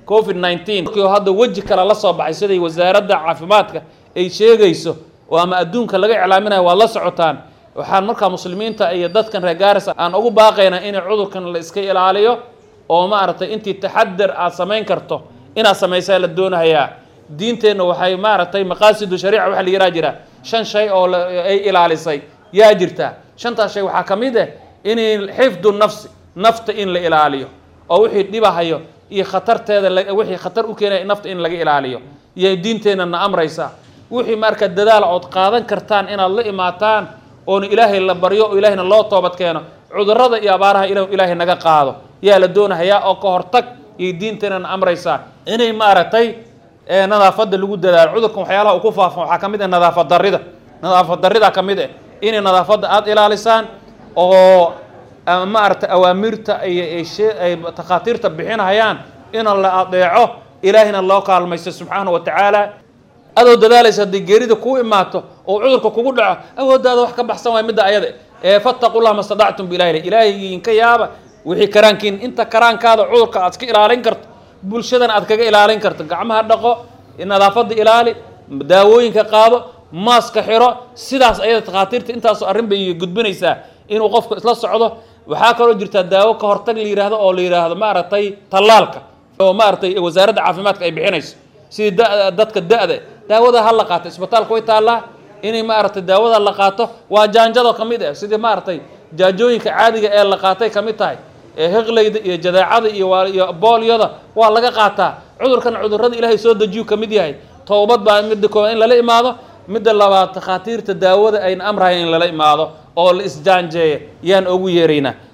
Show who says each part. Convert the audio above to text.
Speaker 1: COVID-19 oo hadda waji kala la soo baxay sida wasaaradda caafimaadka ay sheegayso oo ama adduunka laga iclaaminayo waa la socotaan waxaan markaa muslimiinta iyo dadkan reer Gaarisa aan ugu baaqaynaa in cudurkan la iska ilaaliyo oo ma aragtay intii taxaddar aad samayn karto ina sameeyay la doonayaa diinteena waxay ma aragtay maqaasidu shariica waxa la yiraahdaa jira shan shay oo ay ilaalisay yaa jirta shanta shay waxa kamid ah in xifdu nafta in la ilaaliyo oo wixii dhibahayo iyo khatarteeda wixii khatar u keenay nafta in laga ilaaliyo iyo diinteena amraysa wixii marka dadaal oo qaadan kartaan inaad la imaataan oo ilaahay la baryo oo ilaahayna loo toobad keeno cudurrada iyo abaaraha ilaahay naga qaado yaa la doonayaa oo ka hortag iyo diinteena amraysa inay ma aragtay nadaafada lagu dadaalo cudurkan waxyaalaha uu ku faafo waxa kamid ah nadaafad darrida kamid ah in nadaafada aad ilaalisaan oo ma aragtay awaamirta ay takhaatiirta bixinayaan in la adeeco ilaahina loo kaalmaysto subhanahu wa ta'ala adoo dadaalaysa geerida ku imaato oo cudurka kugu dhaco awoodaada wax ka baxsan way mid ayada fattaqullaha mastada'tum ilaahi in ka yaaba wixii karaankiin inta karaankaada cudurka aad iska ilaalin karto bulshadana aad kaga ilaalin karto gacmaha dhaqo nadaafada ilaali daawooyinka qaado maaska xiro sidaas ayada takhaatiirta intaas arrin bay gudbinaysaa inuu qofku isla socdo waxa kale oo jirta daawo ka hortag la yiraahdo oo la yiraahdo ma aragtay talaalka oo ma aragtay wasaaradda caafimaadka ay bixinayso sida dadka daawada hal la qaato isbitaalka way taalaa inay ma aragtay daawada la qaato waa jaanjado kamid ah sida ma aragtay jaajooyinka caadiga ee la qaatay kamid tahay heqlayda iyo jadaacada iyo booliyada waa laga qaataa cudurrada ilaahay soo dajiyo kamid yahay toobad baa mid kooban in la imaado mid labaad takhaatiirta daawada ay amrayeen in la imaado oo la isjaanjeeyo yaan ugu yeerayna